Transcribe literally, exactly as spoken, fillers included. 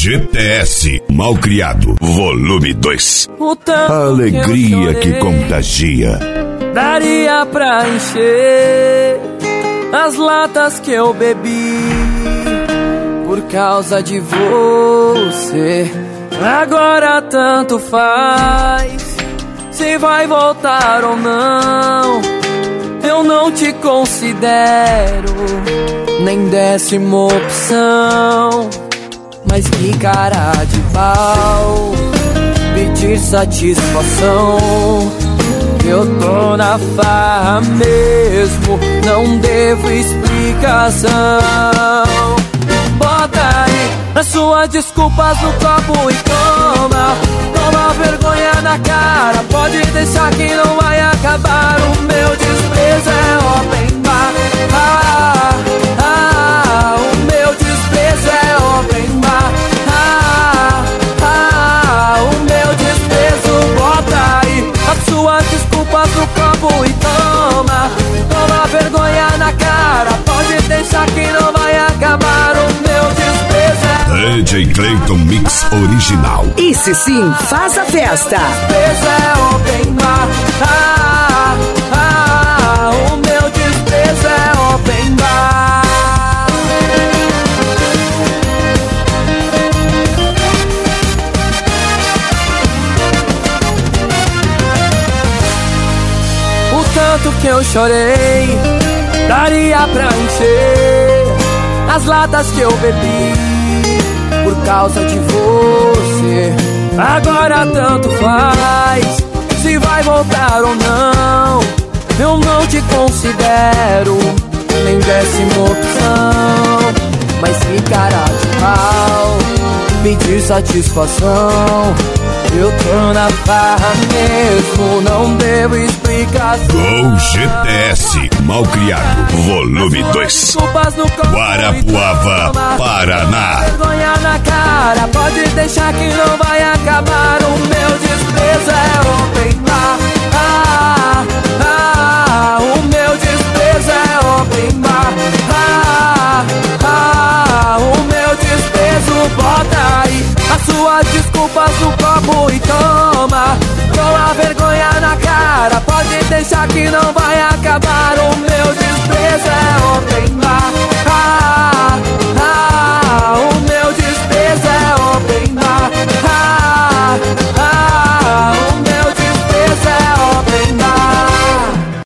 G T S Malcriado, volume dois. A alegria que, que contagia. Daria pra encher as latas que eu bebi por causa de você. Agora tanto faz se vai voltar ou não. Eu não te considero nem décima opção. Mas que cara de pau pedir satisfação. Eu tô na farra mesmo, não devo explicação. Bota aí as suas desculpas no copo e toma. Toma vergonha na cara, pode deixar que não vai acabar. O meu desprezo é open bar. Ah, ah, o meu desprezo é open bar. Ah, ah, o meu desprezo. Bota aí as suas desculpas no copo e toma. Toma vergonha na cara, pode deixar que não vai acabar. O meu desprezo é D J Clayton Mix Original. Esse sim faz a festa. Desprezo é open bar. Ah, ah, o meu desprezo é open bar. O tanto que eu chorei daria pra encher as latas que eu bebi por causa de você. Agora tanto faz se vai voltar ou não. Eu não te considero nem décima opção. Mas que cara de pau pedir satisfação. Eu tô na farra mesmo, não devo explicação. Gol G T S Malcriado, volume dois. Guarapuava, Paraná. Vergonha na cara, pode deixar que não vai acabar. O meu desprezo é open bar. Ah, ah, o meu desprezo é open bar. Ah, ah, o meu desprezo. Bota aí as suas desculpas no copo e toma. Toma vergonha na cara, pode deixar que não vai acabar. O meu